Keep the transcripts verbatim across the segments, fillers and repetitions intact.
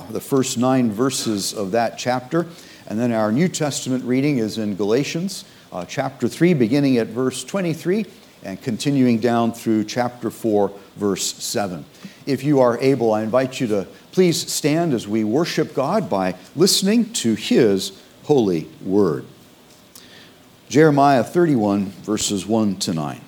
the first nine verses of that chapter. And then our New Testament reading is in Galatians uh, chapter three, beginning at verse twenty-three and continuing down through chapter four, verse seven. If you are able, I invite you to please stand as we worship God by listening to His holy word. Jeremiah thirty-one, verses one to nine.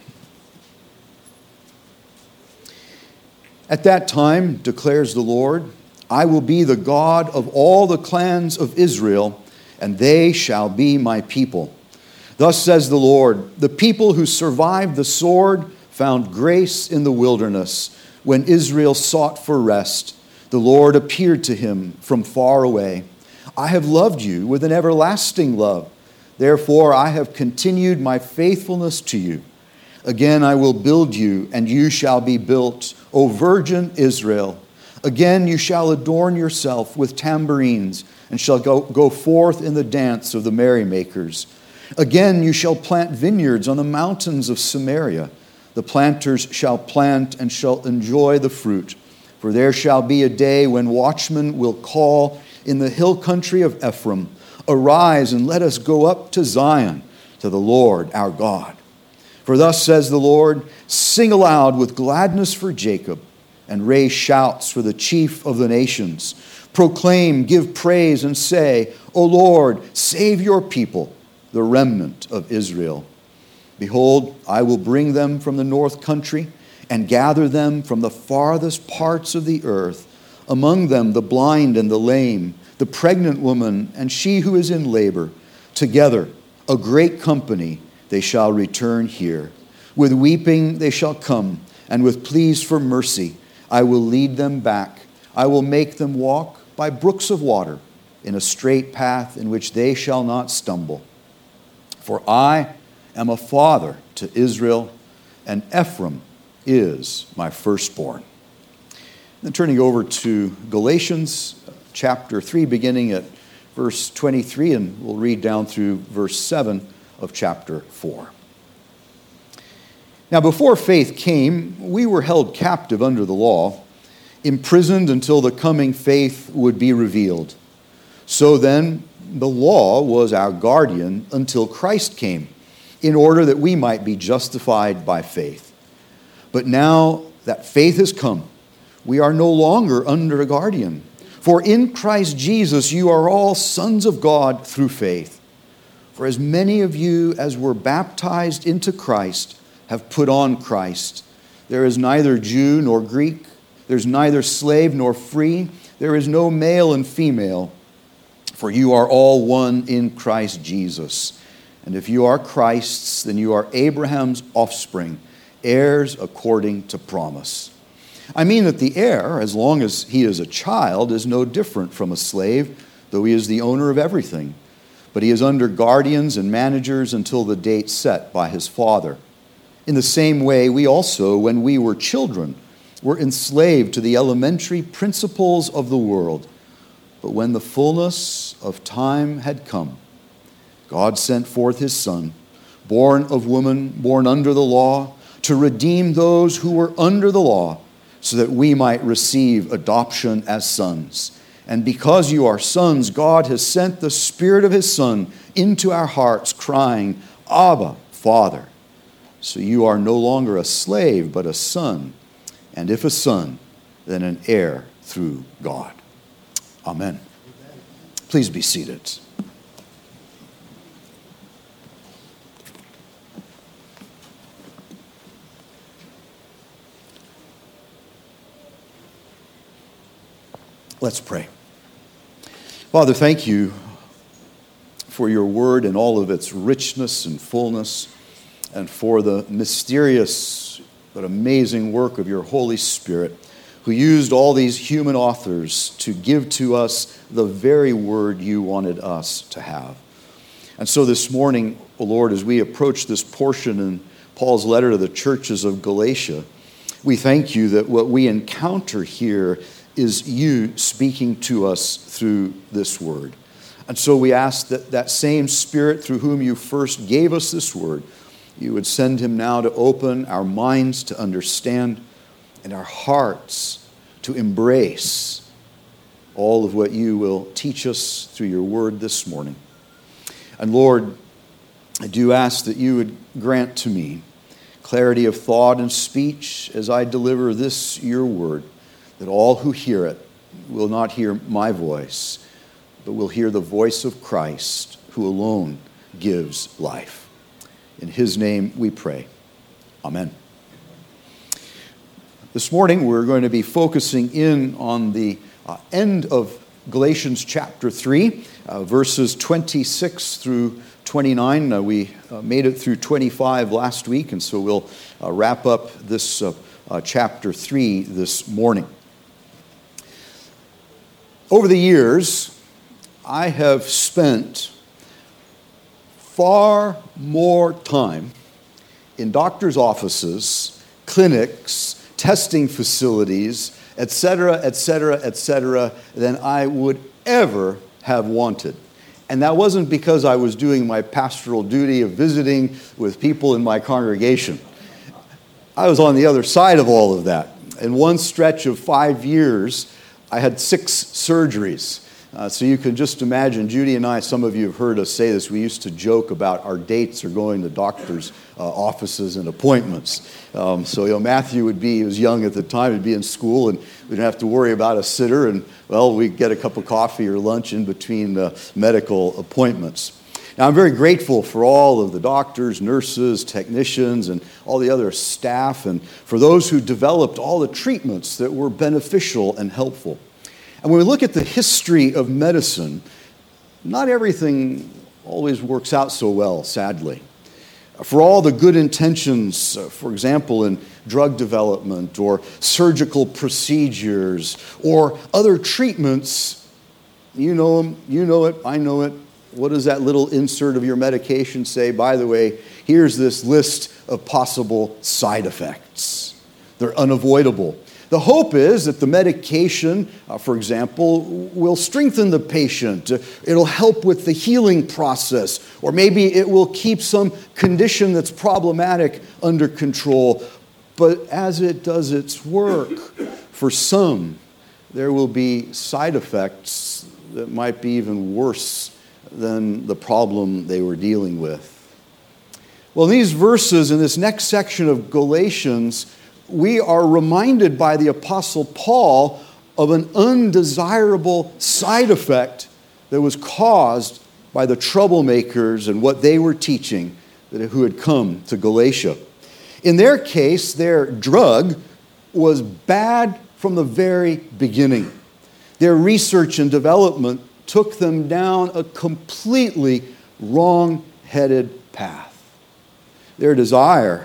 At that time, declares the Lord, I will be the God of all the clans of Israel, and they shall be my people. Thus says the Lord, the people who survived the sword found grace in the wilderness. When Israel sought for rest, the Lord appeared to him from far away. I have loved you with an everlasting love. Therefore I have continued my faithfulness to you. Again I will build you, and you shall be built, O virgin Israel. Again you shall adorn yourself with tambourines, and shall go, go forth in the dance of the merrymakers. Again you shall plant vineyards on the mountains of Samaria. The planters shall plant and shall enjoy the fruit. For there shall be a day when watchmen will call in the hill country of Ephraim, arise and let us go up to Zion, to the Lord our God. For thus says the Lord, sing aloud with gladness for Jacob, and raise shouts for the chief of the nations. Proclaim, give praise, and say, O Lord, save your people, the remnant of Israel. Behold, I will bring them from the north country, and gather them from the farthest parts of the earth, among them the blind and the lame, the pregnant woman, and she who is in labor. Together, a great company, they shall return here. With weeping they shall come, and with pleas for mercy I will lead them back. I will make them walk by brooks of water, in a straight path in which they shall not stumble. For I am a father to Israel, and Ephraim is my firstborn. Then turning over to Galatians chapter three, beginning at verse twenty-three, and we'll read down through verse seven of chapter four. Now before faith came, we were held captive under the law, imprisoned until the coming faith would be revealed. So then, the law was our guardian until Christ came, in order that we might be justified by faith. But now that faith has come, we are no longer under a guardian. For in Christ Jesus you are all sons of God through faith. For as many of you as were baptized into Christ have put on Christ. There is neither Jew nor Greek. There's neither slave nor free. There is no male and female. For you are all one in Christ Jesus. And if you are Christ's, then you are Abraham's offspring, heirs according to promise. I mean that the heir, as long as he is a child, is no different from a slave, though he is the owner of everything. But he is under guardians and managers until the date set by his father. In the same way, we also, when we were children, were enslaved to the elementary principles of the world. But when the fullness of time had come, God sent forth his Son, born of woman, born under the law, to redeem those who were under the law, so that we might receive adoption as sons. And because you are sons, God has sent the Spirit of his Son into our hearts, crying, Abba, Father. So you are no longer a slave, but a son. And if a son, then an heir through God. Amen. Please be seated. Let's pray. Father, thank you for your word and all of its richness and fullness, and for the mysterious but amazing work of your Holy Spirit, who used all these human authors to give to us the very word you wanted us to have. And so this morning, O Lord, as we approach this portion in Paul's letter to the churches of Galatia, we thank you that what we encounter here is you speaking to us through this word. And so we ask that that same Spirit through whom you first gave us this word, you would send him now to open our minds to understand and our hearts to embrace all of what you will teach us through your word this morning. And Lord, I do ask that you would grant to me clarity of thought and speech as I deliver this, your word, that all who hear it will not hear my voice, but will hear the voice of Christ, who alone gives life. In his name we pray. Amen. This morning we're going to be focusing in on the uh, end of Galatians chapter three, uh, verses twenty-six through twenty-nine. Uh, we uh, made it through twenty-five last week, and so we'll uh, wrap up this uh, uh, chapter three this morning. Over the years, I have spent far more time in doctors' offices, clinics, testing facilities, et cetera, et cetera, et cetera, than I would ever have wanted. And that wasn't because I was doing my pastoral duty of visiting with people in my congregation. I was on the other side of all of that. In one stretch of five years, I had six surgeries. Uh, so you can just imagine, Judy and I, some of you have heard us say this, we used to joke about our dates or going to doctors' uh, offices and appointments. Um, so, you know, Matthew would be, he was young at the time, he'd be in school, and we didn't have to worry about a sitter, and, well, we'd get a cup of coffee or lunch in between uh, medical appointments. Now, I'm very grateful for all of the doctors, nurses, technicians, and all the other staff, and for those who developed all the treatments that were beneficial and helpful. And when we look at the history of medicine, not everything always works out so well, sadly. For all the good intentions, uh, for example, in drug development or surgical procedures or other treatments, you know them, you know it, I know it. What does that little insert of your medication say? By the way, here's this list of possible side effects. They're unavoidable. The hope is that the medication, uh, for example, will strengthen the patient. Uh, it'll help with the healing process, or maybe it will keep some condition that's problematic under control. But as it does its work, for some, there will be side effects that might be even worse than the problem they were dealing with. Well, in these verses, in this next section of Galatians, we are reminded by the Apostle Paul of an undesirable side effect that was caused by the troublemakers and what they were teaching who had come to Galatia. In their case, their drug was bad from the very beginning. Their research and development took them down a completely wrong-headed path. Their desire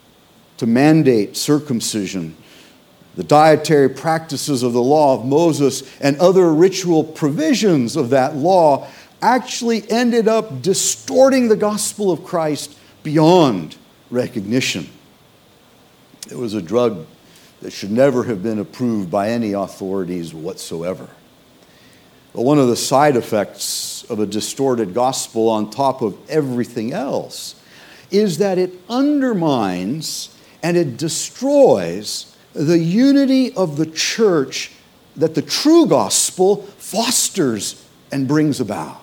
to mandate circumcision, the dietary practices of the law of Moses, and other ritual provisions of that law actually ended up distorting the gospel of Christ beyond recognition. It was a drug that should never have been approved by any authorities whatsoever. But one of the side effects of a distorted gospel, on top of everything else, is that it undermines and it destroys the unity of the church that the true gospel fosters and brings about.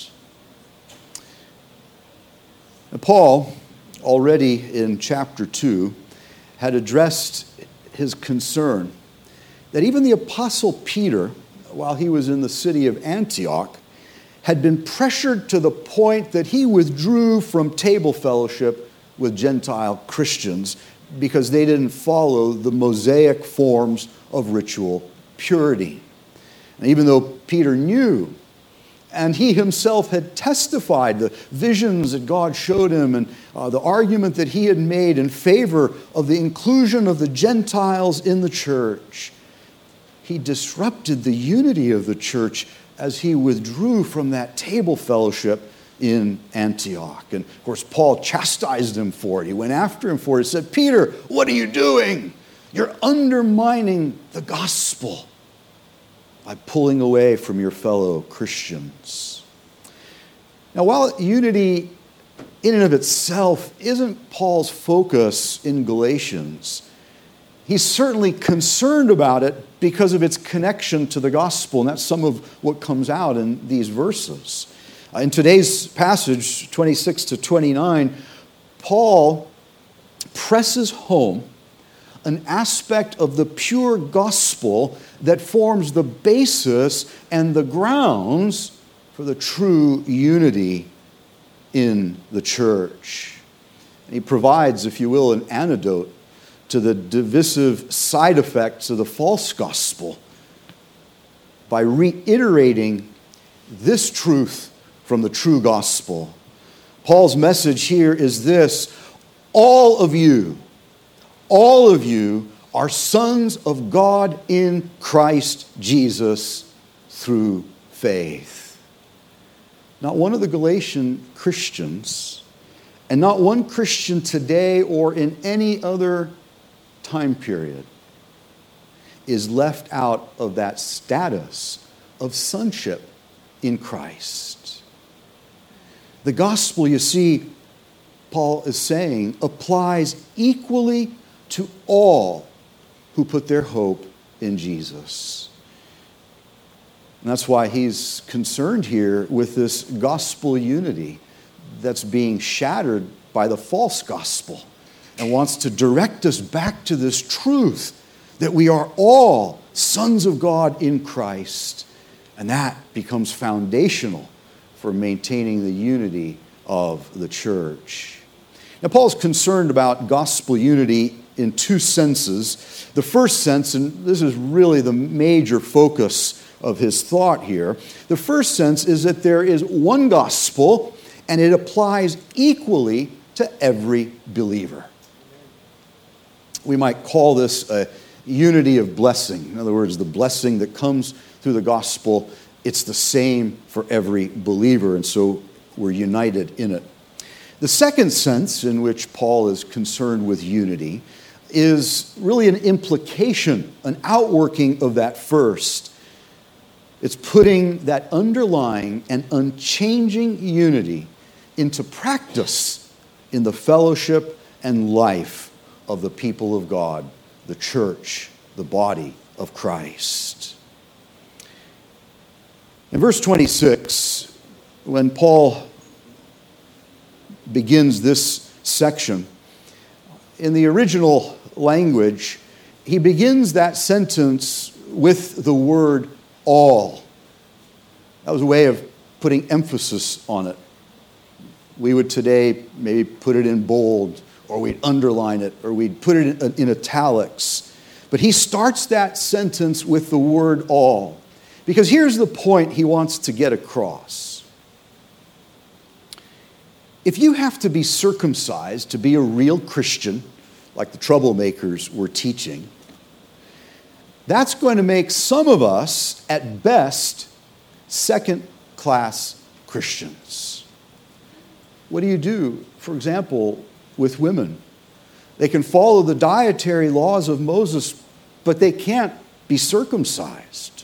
Now, Paul, already in chapter two, had addressed his concern that even the Apostle Peter, while he was in the city of Antioch, had been pressured to the point that he withdrew from table fellowship with Gentile Christians because they didn't follow the Mosaic forms of ritual purity. And even though Peter knew, and he himself had testified the visions that God showed him and uh, the argument that he had made in favor of the inclusion of the Gentiles in the church, he disrupted the unity of the church as he withdrew from that table fellowship in Antioch. And of course, Paul chastised him for it. He went after him for it. He said, "Peter, what are you doing? You're undermining the gospel by pulling away from your fellow Christians." Now, while unity in and of itself isn't Paul's focus in Galatians, He's certainly concerned about it because of its connection to the gospel, and that's some of what comes out in these verses. Uh, in today's passage, twenty-six to twenty-nine, Paul presses home an aspect of the pure gospel that forms the basis and the grounds for the true unity in the church. And he provides, if you will, an antidote to the divisive side effects of the false gospel by reiterating this truth from the true gospel. Paul's message here is this: all of you, all of you are sons of God in Christ Jesus through faith. Not one of the Galatian Christians, and not one Christian today or in any other time period, is left out of that status of sonship in Christ. The gospel, you see, Paul is saying, applies equally to all who put their hope in Jesus. And that's why he's concerned here with this gospel unity that's being shattered by the false gospel, and wants to direct us back to this truth that we are all sons of God in Christ. And that becomes foundational for maintaining the unity of the church. Now, Paul's concerned about gospel unity in two senses. The first sense, and this is really the major focus of his thought here, the first sense is that there is one gospel and it applies equally to every believer. We might call this a unity of blessing. In other words, the blessing that comes through the gospel, it's the same for every believer, and so we're united in it. The second sense in which Paul is concerned with unity is really an implication, an outworking of that first. It's putting that underlying and unchanging unity into practice in the fellowship and life of the people of God, the church, the body of Christ. In verse twenty-six, when Paul begins this section, in the original language, he begins that sentence with the word all. That was a way of putting emphasis on it. We would today maybe put it in bold, or we'd underline it, or we'd put it in, in italics. But he starts that sentence with the word all, because here's the point he wants to get across. If you have to be circumcised to be a real Christian, like the troublemakers were teaching, that's going to make some of us, at best, second-class Christians. What do you do, for example, with women? They can follow the dietary laws of Moses, but they can't be circumcised.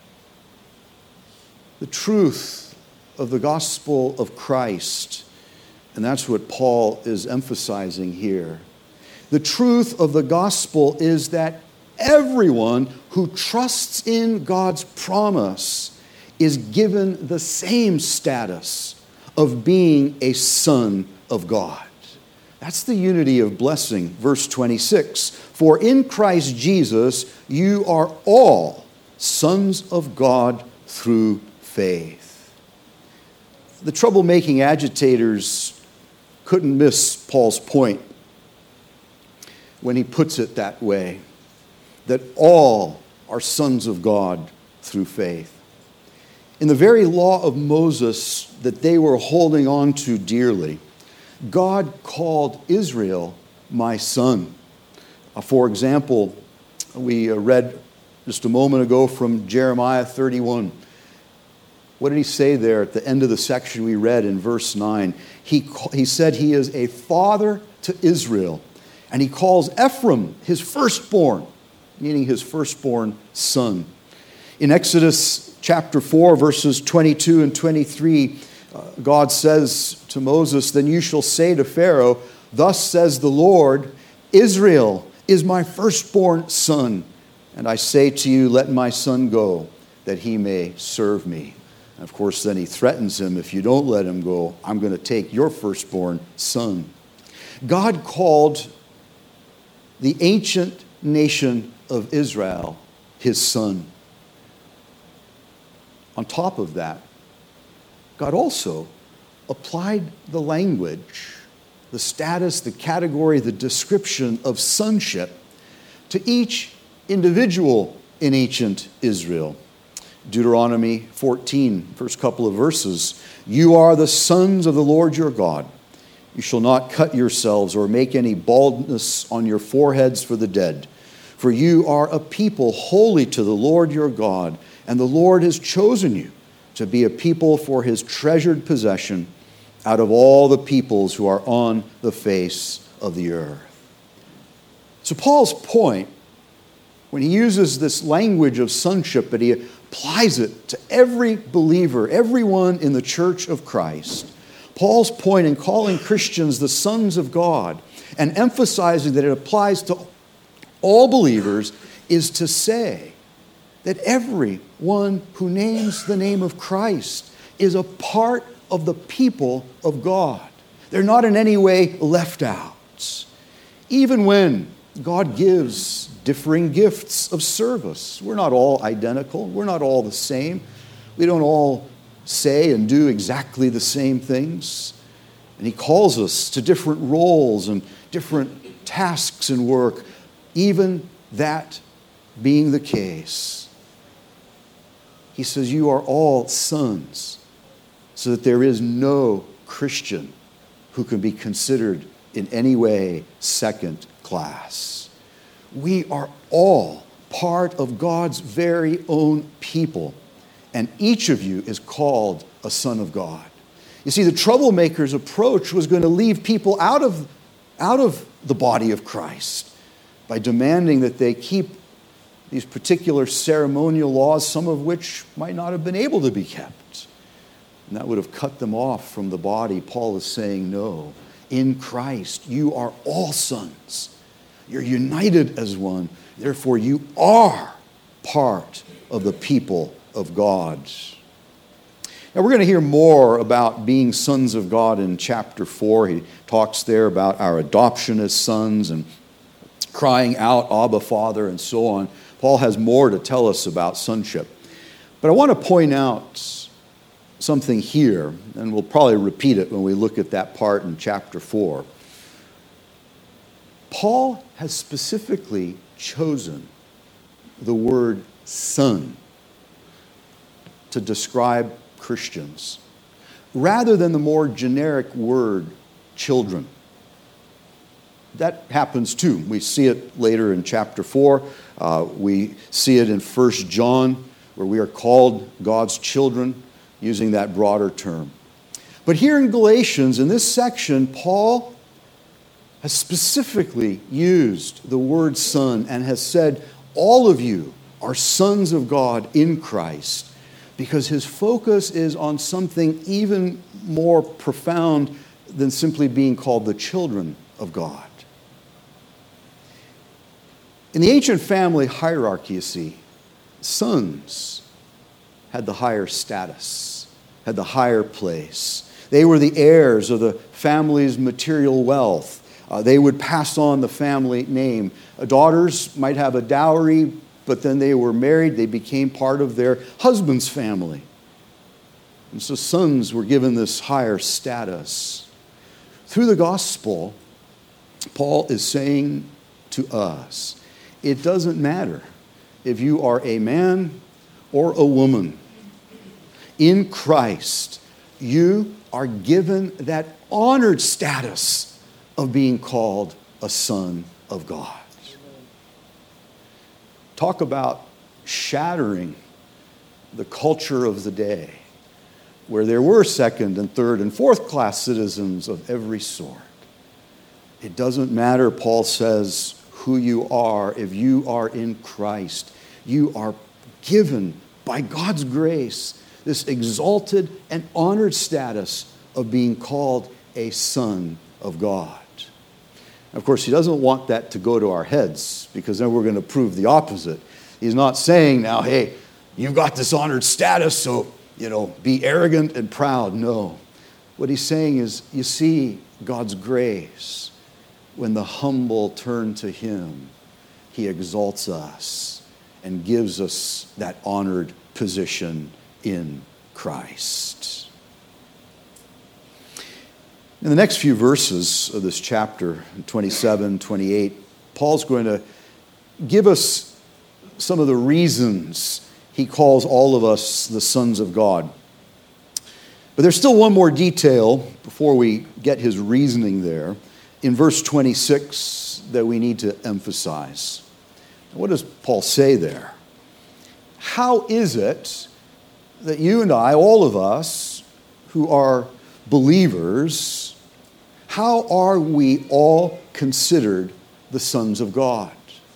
The truth of the gospel of Christ, and that's what Paul is emphasizing here. The truth of the gospel is that everyone who trusts in God's promise is given the same status of being a son of God. That's the unity of blessing. Verse twenty-six, for in Christ Jesus you are all sons of God through faith. The troublemaking agitators couldn't miss Paul's point when he puts it that way, that all are sons of God through faith. In the very law of Moses that they were holding on to dearly, God called Israel my son. Uh, for example, we uh, read just a moment ago from Jeremiah thirty-one. What did he say there at the end of the section we read in verse nine? He, he said he is a father to Israel, and he calls Ephraim his firstborn, meaning his firstborn son. In Exodus chapter four, verses twenty-two and twenty-three, uh, God says to Moses, then you shall say to Pharaoh, thus says the Lord, Israel is my firstborn son. And I say to you, let my son go, that he may serve me. And of course, then he threatens him, if you don't let him go, I'm going to take your firstborn son. God called the ancient nation of Israel his son. On top of that, God also applied the language, the status, the category, the description of sonship to each individual in ancient Israel. Deuteronomy fourteen, first couple of verses. You are the sons of the Lord your God. You shall not cut yourselves or make any baldness on your foreheads for the dead. For you are a people holy to the Lord your God, and the Lord has chosen you to be a people for his treasured possession out of all the peoples who are on the face of the earth. So Paul's point, when he uses this language of sonship, but he applies it to every believer, everyone in the church of Christ, Paul's point in calling Christians the sons of God and emphasizing that it applies to all believers is to say that everyone who names the name of Christ is a part of the people of God. They're not in any way left out. Even when God gives differing gifts of service, we're not all identical. We're not all the same. We don't all say and do exactly the same things. And he calls us to different roles and different tasks and work. Even that being the case, he says, you are all sons, so that there is no Christian who can be considered in any way second class. We are all part of God's very own people, and each of you is called a son of God. You see, the troublemaker's approach was going to leave people out of, out of the body of Christ by demanding that they keep these particular ceremonial laws, some of which might not have been able to be kept. And that would have cut them off from the body. Paul is saying, no, in Christ you are all sons. You're united as one. Therefore, you are part of the people of God. Now, we're going to hear more about being sons of God in chapter four. He talks there about our adoption as sons and crying out, Abba, Father, and so on. Paul has more to tell us about sonship. But I want to point out something here, and we'll probably repeat it when we look at that part in chapter four. Paul has specifically chosen the word son to describe Christians, rather than the more generic word children. That happens too. We see it later in chapter four. Uh, we see it in First John, where we are called God's children, using that broader term. But here in Galatians, in this section, Paul has specifically used the word son and has said, all of you are sons of God in Christ, because his focus is on something even more profound than simply being called the children of God. In the ancient family hierarchy, you see, sons had the higher status, had the higher place. They were the heirs of the family's material wealth. Uh, they would pass on the family name. Uh, daughters might have a dowry, but then they were married. They became part of their husband's family. And so sons were given this higher status. Through the gospel, Paul is saying to us, it doesn't matter if you are a man or a woman. In Christ, you are given that honored status of being called a son of God. Talk about shattering the culture of the day, where there were second and third and fourth class citizens of every sort. It doesn't matter, Paul says, who you are. If you are in Christ, you are given by God's grace this exalted and honored status of being called a son of God. Of course, he doesn't want that to go to our heads, because then we're going to prove the opposite. He's not saying now, hey, you've got this honored status, so, you know, be arrogant and proud. No. What he's saying is, you see God's grace. When the humble turn to him, he exalts us and gives us that honored position in Christ. In the next few verses of this chapter, twenty-seven, twenty-eight, Paul's going to give us some of the reasons he calls all of us the sons of God. But there's still one more detail before we get his reasoning there in verse twenty-six that we need to emphasize. What does Paul say there? How is it that you and I, all of us who are believers, how are we all considered the sons of God?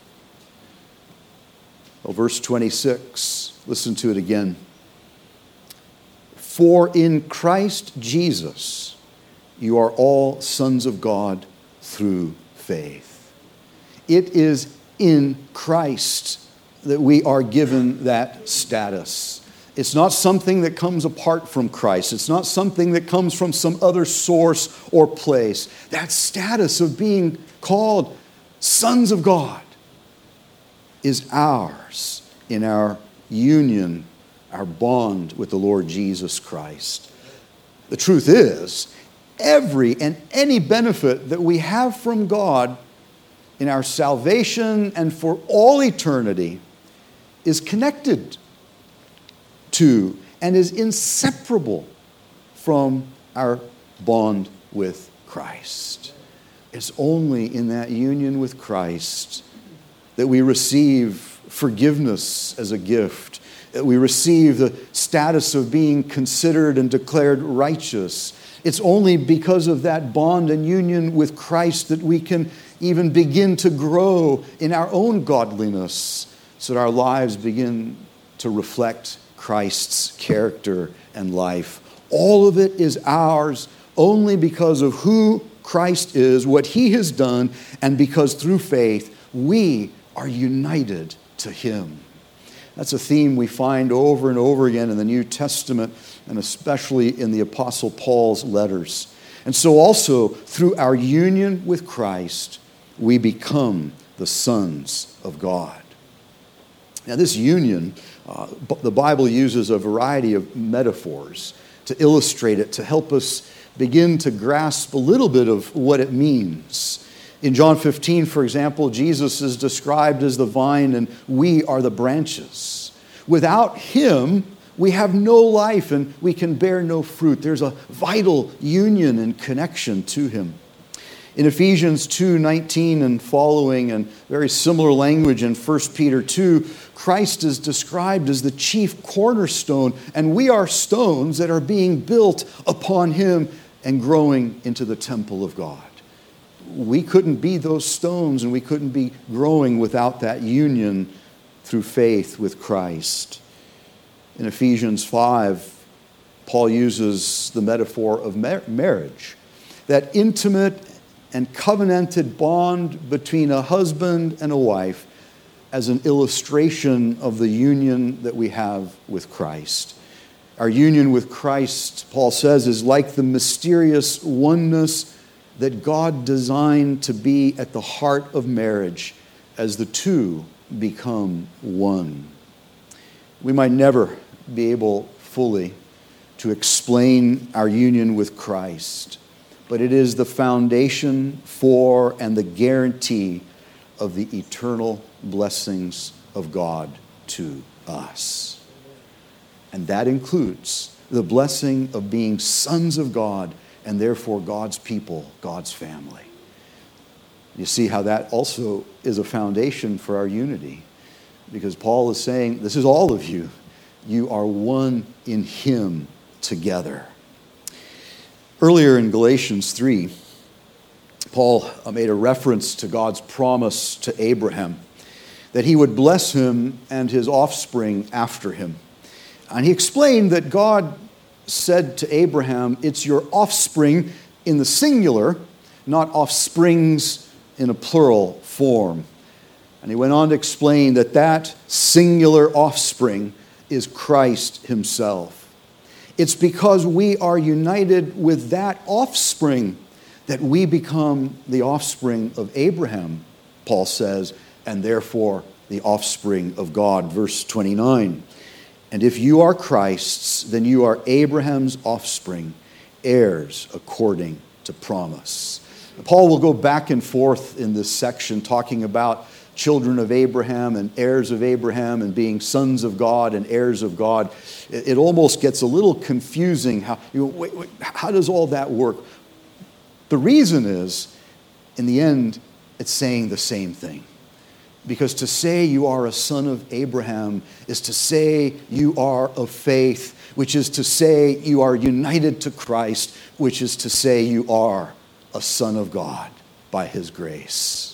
Well, verse twenty-six, listen to it again. For in Christ Jesus you are all sons of God through faith. It is in Christ that we are given that status. It's not something that comes apart from Christ. It's not something that comes from some other source or place. That status of being called sons of God is ours in our union, our bond with the Lord Jesus Christ. The truth is, every and any benefit that we have from God in our salvation and for all eternity is connected to and is inseparable from our bond with Christ. It's only in that union with Christ that we receive forgiveness as a gift, that we receive the status of being considered and declared righteous. It's only because of that bond and union with Christ that we can even begin to grow in our own godliness, so that our lives begin to reflect Christ's character and life. All of it is ours only because of who Christ is, what he has done, and because through faith we are united to him. That's a theme we find over and over again in the New Testament, and especially in the Apostle Paul's letters. And so also through our union with Christ, we become the sons of God. Now this union, uh, the Bible uses a variety of metaphors to illustrate it, to help us begin to grasp a little bit of what it means. In John fifteen, for example, Jesus is described as the vine and we are the branches. Without him, we have no life and we can bear no fruit. There's a vital union and connection to him. In Ephesians two nineteen and following, and very similar language in First Peter two, Christ is described as the chief cornerstone, and we are stones that are being built upon him and growing into the temple of God. We couldn't be those stones, and we couldn't be growing without that union through faith with Christ. In Ephesians five, Paul uses the metaphor of mar- marriage, that intimate and covenanted bond between a husband and a wife, as an illustration of the union that we have with Christ. Our union with Christ, Paul says, is like the mysterious oneness that God designed to be at the heart of marriage as the two become one. We might never be able fully to explain our union with Christ, but it is the foundation for and the guarantee of the eternal blessings of God to us. And that includes the blessing of being sons of God and therefore God's people, God's family. You see how that also is a foundation for our unity, because Paul is saying, this is all of you. You are one in him together. Earlier in Galatians three, Paul made a reference to God's promise to Abraham that he would bless him and his offspring after him. And he explained that God said to Abraham, it's your offspring in the singular, not offsprings in a plural form. And he went on to explain that that singular offspring is Christ himself. It's because we are united with that offspring that we become the offspring of Abraham, Paul says, and therefore the offspring of God. Verse twenty-nine, and if you are Christ's, then you are Abraham's offspring, heirs according to promise. Paul will go back and forth in this section talking about children of Abraham and heirs of Abraham and being sons of God and heirs of God. It, it almost gets a little confusing. How, you know, wait, wait, how does all that work? The reason is, in the end, it's saying the same thing. Because to say you are a son of Abraham is to say you are of faith, which is to say you are united to Christ, which is to say you are a son of God by his grace.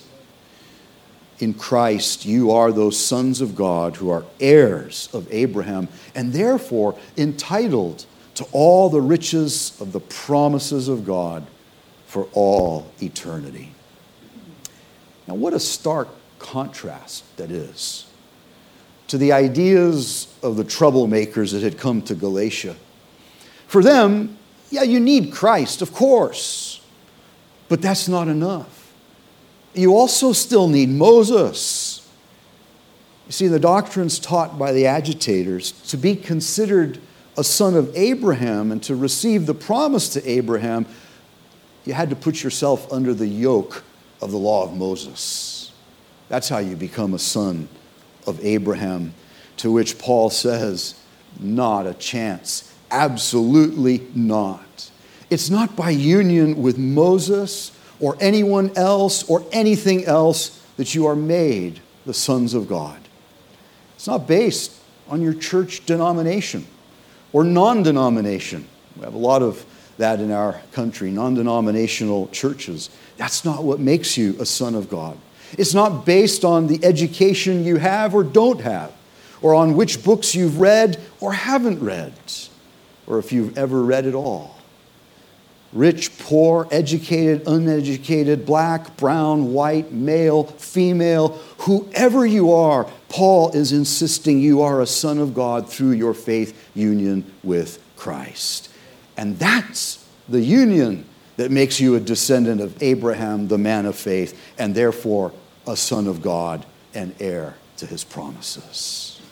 In Christ, you are those sons of God who are heirs of Abraham and therefore entitled to all the riches of the promises of God for all eternity. Now, what a stark contrast that is to the ideas of the troublemakers that had come to Galatia. For them, yeah, you need Christ, of course, but that's not enough. You also still need Moses. You see, the doctrines taught by the agitators, to be considered a son of Abraham and to receive the promise to Abraham, you had to put yourself under the yoke of the law of Moses. That's how you become a son of Abraham, to which Paul says, not a chance. Absolutely not. It's not by union with Moses or anyone else or anything else that you are made the sons of God. It's not based on your church denomination or non-denomination. We have a lot of that in our country, non-denominational churches. That's not what makes you a son of God. It's not based on the education you have or don't have, or on which books you've read or haven't read, or if you've ever read at all. Rich, poor, educated, uneducated, black, brown, white, male, female, whoever you are, Paul is insisting you are a son of God through your faith union with Christ. And that's the union that makes you a descendant of Abraham, the man of faith, and therefore a son of God and heir to his promises.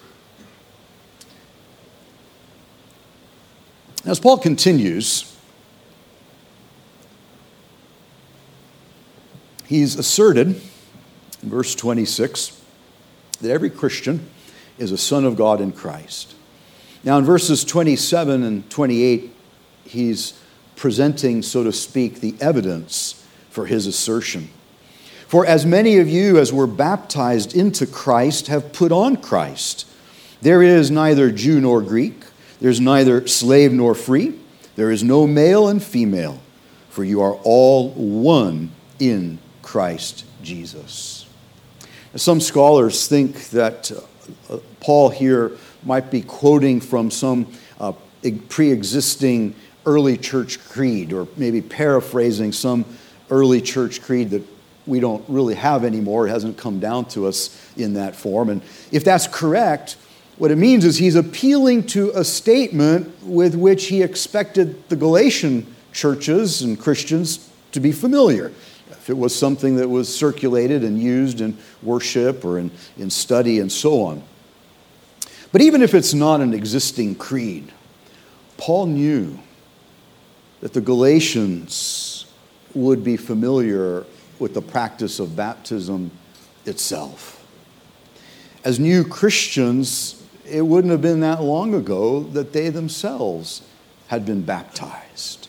As Paul continues, he's asserted in verse twenty-six that every Christian is a son of God in Christ. Now in verses twenty-seven and twenty-eight, he's presenting, so to speak, the evidence for his assertion. For as many of you as were baptized into Christ have put on Christ. There is neither Jew nor Greek, there's neither slave nor free, there is no male and female, for you are all one in Christ Jesus. Some scholars think that uh, Paul here might be quoting from some uh, pre-existing early church creed, or maybe paraphrasing some early church creed that we don't really have anymore. It hasn't come down to us in that form. And if that's correct, what it means is he's appealing to a statement with which he expected the Galatian churches and Christians to be familiar. If it was something that was circulated and used in worship or in, in study and so on. But even if it's not an existing creed, Paul knew that the Galatians would be familiar with the practice of baptism itself. As new Christians, it wouldn't have been that long ago that they themselves had been baptized.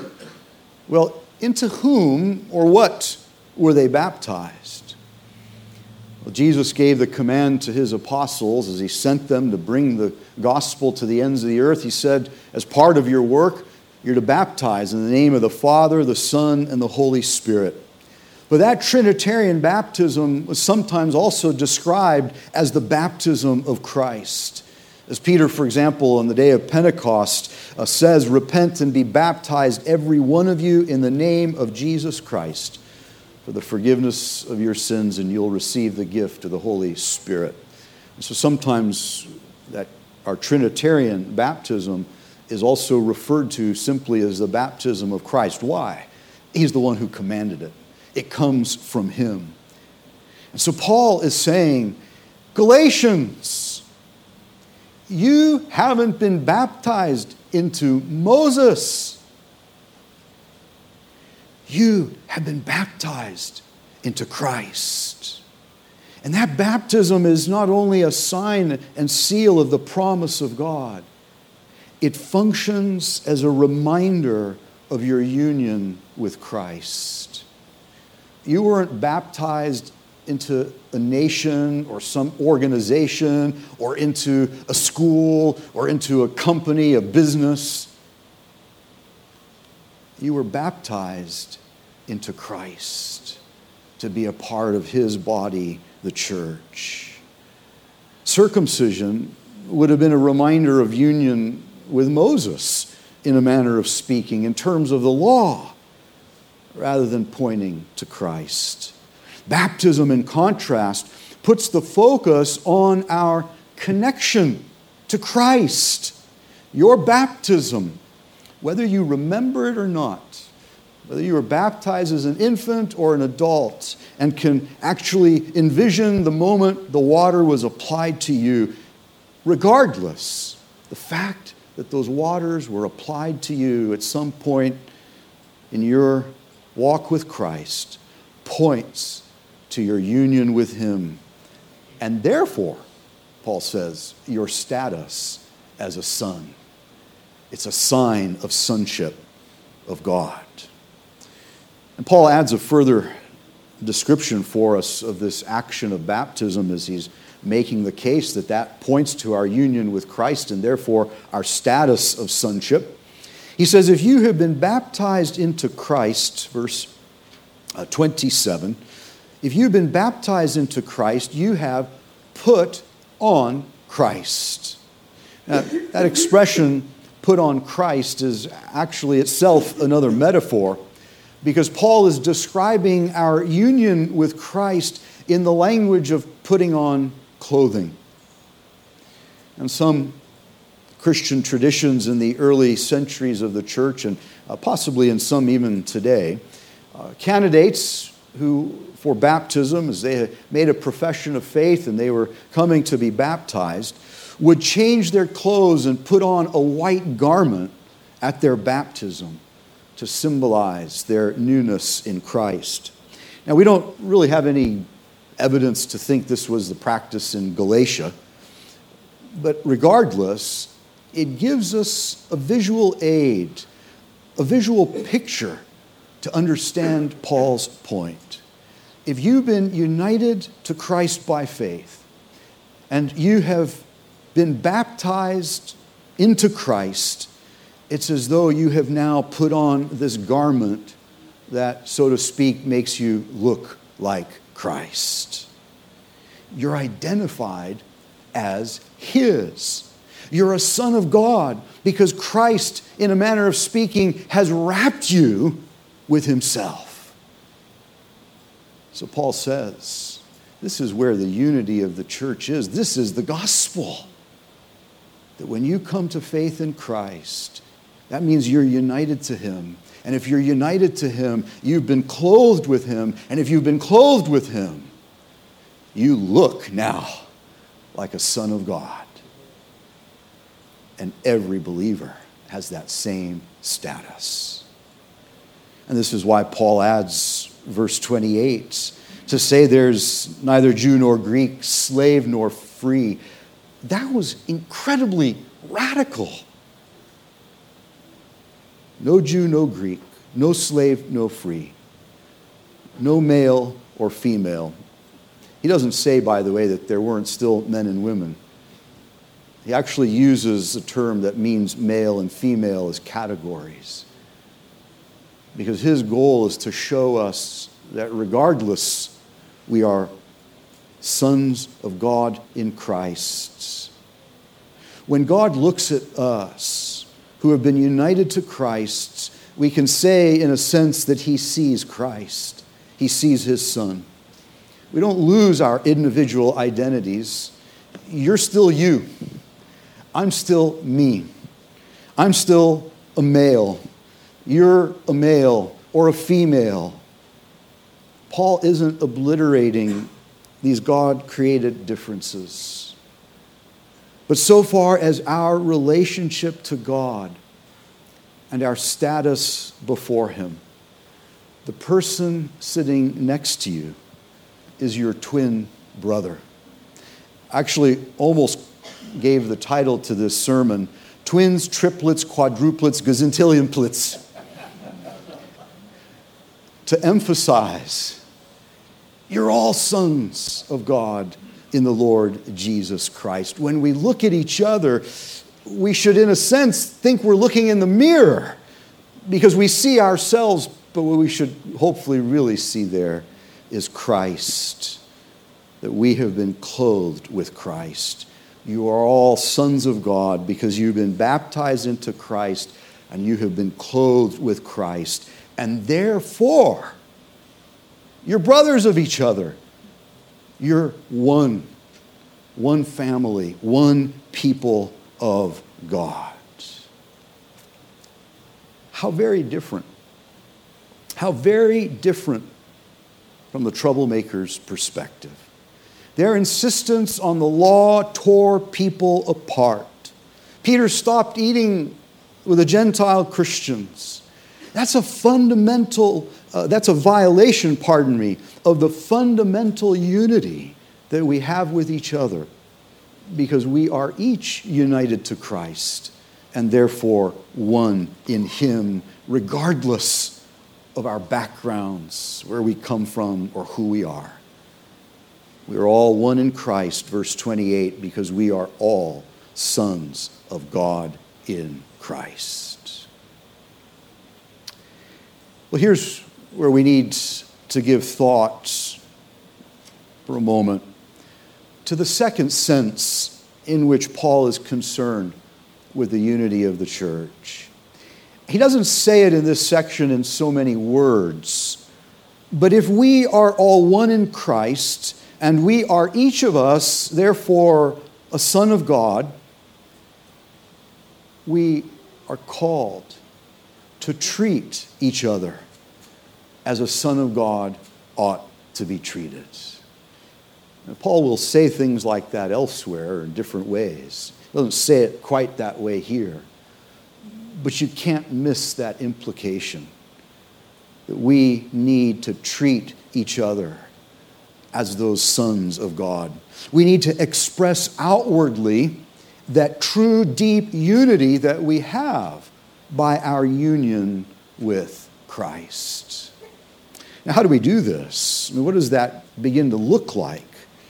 Well, into whom or what were they baptized? Well, Jesus gave the command to his apostles as he sent them to bring the gospel to the ends of the earth. He said, as part of your work, you're to baptize in the name of the Father, the Son, and the Holy Spirit. But that Trinitarian baptism was sometimes also described as the baptism of Christ. As Peter, for example, on the day of Pentecost uh, says, repent and be baptized, every one of you, in the name of Jesus Christ, for the forgiveness of your sins, and you'll receive the gift of the Holy Spirit. And so sometimes that our Trinitarian baptism is also referred to simply as the baptism of Christ. Why? He's the one who commanded it. It comes from him. And so Paul is saying, Galatians, you haven't been baptized into Moses. You have been baptized into Christ. And that baptism is not only a sign and seal of the promise of God, it functions as a reminder of your union with Christ. You weren't baptized into a nation or some organization or into a school or into a company, a business. You were baptized into Christ to be a part of his body, the church. Circumcision would have been a reminder of union with Moses, in a manner of speaking, in terms of the law, rather than pointing to Christ. Baptism, in contrast, puts the focus on our connection to Christ. Your baptism, whether you remember it or not, whether you were baptized as an infant or an adult and can actually envision the moment the water was applied to you, regardless, the fact that those waters were applied to you at some point in your walk with Christ points to your union with him. And therefore, Paul says, your status as a son. It's a sign of sonship of God. And Paul adds a further description for us of this action of baptism as he's making the case that that points to our union with Christ and therefore our status of sonship. He says, if you have been baptized into Christ, verse twenty-seven, if you've been baptized into Christ, you have put on Christ. Now, that expression, put on Christ, is actually itself another metaphor, because Paul is describing our union with Christ in the language of putting on clothing. And some Christian traditions in the early centuries of the church, and uh, possibly in some even today, uh, candidates who, for baptism, as they had made a profession of faith and they were coming to be baptized, would change their clothes and put on a white garment at their baptism to symbolize their newness in Christ. Now, we don't really have any evidence to think this was the practice in Galatia, but regardless, it gives us a visual aid, a visual picture to understand Paul's point. If you've been united to Christ by faith, and you have been baptized into Christ, it's as though you have now put on this garment that, so to speak, makes you look like Christ. You're identified as his. You're a son of God because Christ, in a manner of speaking, has wrapped you with himself. So Paul says, this is where the unity of the church is. This is the gospel. That when you come to faith in Christ, that means you're united to him. And if you're united to him, you've been clothed with him. And if you've been clothed with him, you look now like a son of God. And every believer has that same status. And this is why Paul adds verse twenty-eight to say there's neither Jew nor Greek, slave nor free. That was incredibly radical. No Jew, no Greek, no slave, no free, no male or female. He doesn't say, by the way, that there weren't still men and women. He actually uses a term that means male and female as categories. Because his goal is to show us that regardless, we are sons of God in Christ. When God looks at us, who have been united to Christ, we can say in a sense that he sees Christ. he sees his son. We don't lose our individual identities. You're still you. I'm still me. I'm still a male. You're a male or a female. Paul isn't obliterating these God-created differences. But so far as our relationship to God and our status before him, the person sitting next to you is your twin brother. Actually, almost gave the title to this sermon, Twins, Triplets, Quadruplets, Gazintillion-plits. To emphasize, you're all sons of God in the Lord Jesus Christ. When we look at each other, we should, in a sense, think we're looking in the mirror because we see ourselves, but what we should hopefully really see there is Christ, that we have been clothed with Christ. You are all sons of God because you've been baptized into Christ and you have been clothed with Christ. And therefore, you're brothers of each other. You're one, one family, one people of God. How very different. How very different from the troublemaker's perspective. Their insistence on the law tore people apart. Peter stopped eating with the Gentile Christians. That's a fundamental, uh, that's a violation, pardon me, of the fundamental unity that we have with each other because we are each united to Christ and therefore one in him regardless of our backgrounds, where we come from, or who we are. We are all one in Christ, verse twenty-eight, because we are all sons of God in Christ. Well, here's where we need to give thought for a moment to the second sense in which Paul is concerned with the unity of the church. He doesn't say it in this section in so many words, but if we are all one in Christ, and we are each of us, therefore, a son of God, we are called to treat each other as a son of God ought to be treated. Now, Paul will say things like that elsewhere in different ways. He doesn't say it quite that way here. But you can't miss that implication that we need to treat each other as those sons of God. We need to express outwardly that true, deep unity that we have by our union with Christ. Now, how do we do this? I mean, what does that begin to look like?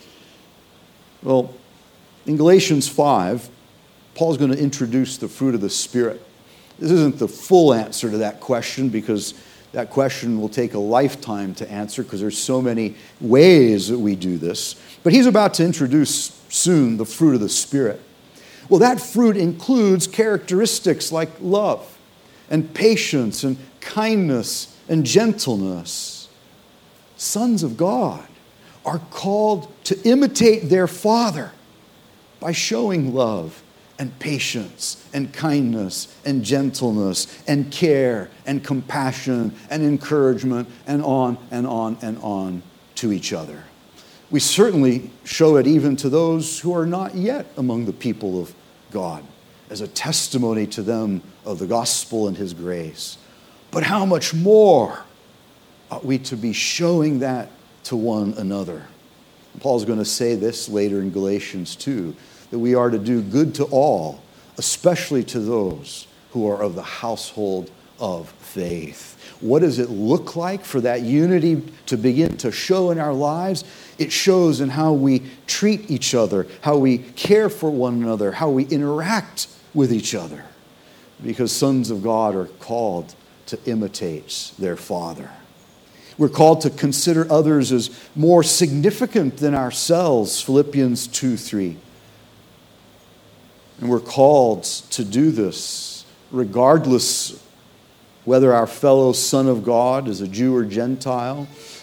Well, in Galatians five, Paul's going to introduce the fruit of the Spirit. This isn't the full answer to that question because that question will take a lifetime to answer because there's so many ways that we do this. But he's about to introduce soon the fruit of the Spirit. Well, that fruit includes characteristics like love and patience and kindness and gentleness. Sons of God are called to imitate their Father by showing love and patience and kindness and gentleness and care and compassion and encouragement and on and on and on to each other. We certainly show it even to those who are not yet among the people of God as a testimony to them of the gospel and his grace. But how much more ought we to be showing that to one another? Paul's going to say this later in Galatians two, that we are to do good to all, especially to those who are of the household of faith. What does it look like for that unity to begin to show in our lives? It shows in how we treat each other, how we care for one another, how we interact with each other. Because sons of God are called to imitate their Father. We're called to consider others as more significant than ourselves, Philippians two three. And we're called to do this regardless whether our fellow son of God is a Jew or Gentile,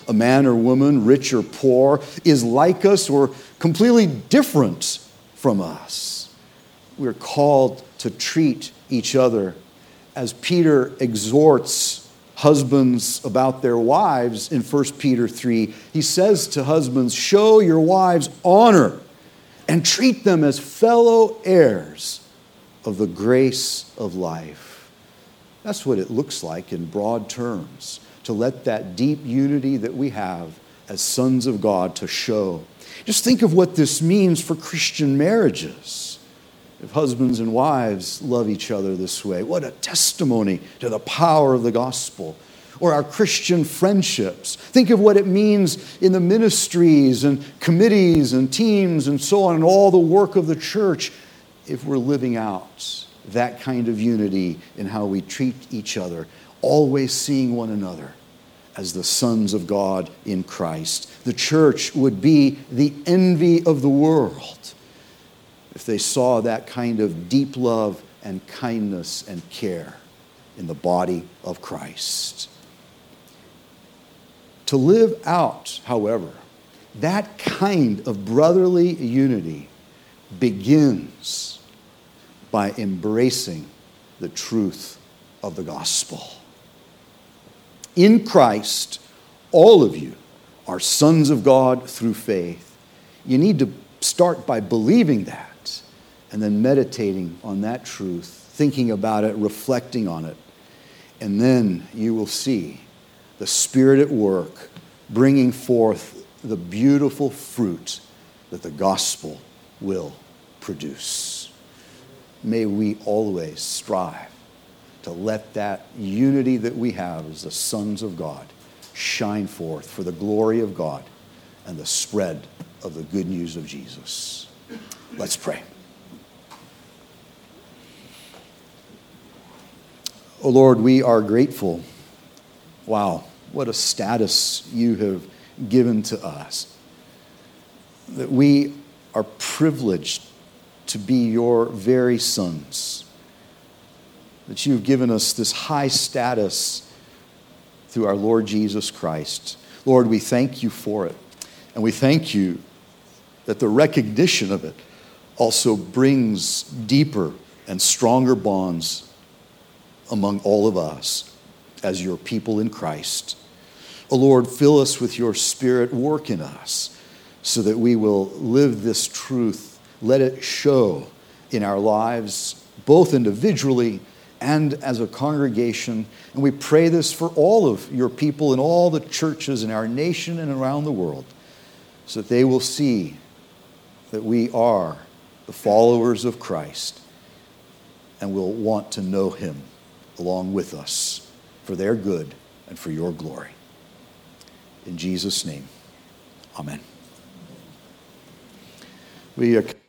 a man or woman, rich or poor, is like us or completely different from us. We're called to treat each other as Peter exhorts husbands about their wives in First Peter three. He says to husbands, show your wives honor and treat them as fellow heirs of the grace of life. That's what it looks like in broad terms, to let that deep unity that we have as sons of God to show. Just think of what this means for Christian marriages. If husbands and wives love each other this way, what a testimony to the power of the gospel. Or our Christian friendships. Think of what it means in the ministries and committees and teams and so on, and all the work of the church, if we're living out that kind of unity in how we treat each other, always seeing one another as the sons of God in Christ. The church would be the envy of the world if they saw that kind of deep love and kindness and care in the body of Christ. To live out, however, that kind of brotherly unity begins by embracing the truth of the gospel. In Christ, all of you are sons of God through faith. You need to start by believing that and then meditating on that truth, thinking about it, reflecting on it. And then you will see the Spirit at work, bringing forth the beautiful fruit that the gospel will produce. May we always strive to let that unity that we have as the sons of God shine forth for the glory of God and the spread of the good news of Jesus. Let's pray. Oh Lord, we are grateful. Wow, what a status you have given to us. That we are privileged to be your very sons. That you've given us this high status through our Lord Jesus Christ. Lord, we thank you for it. And we thank you that the recognition of it also brings deeper and stronger bonds among all of us as your people in Christ. Oh Lord, fill us with your Spirit, work in us so that we will live this truth. Let it show in our lives, both individually and as a congregation. And we pray this for all of your people in all the churches in our nation and around the world, so that they will see that we are the followers of Christ and will want to know him along with us for their good and for your glory. In Jesus' name, amen. We are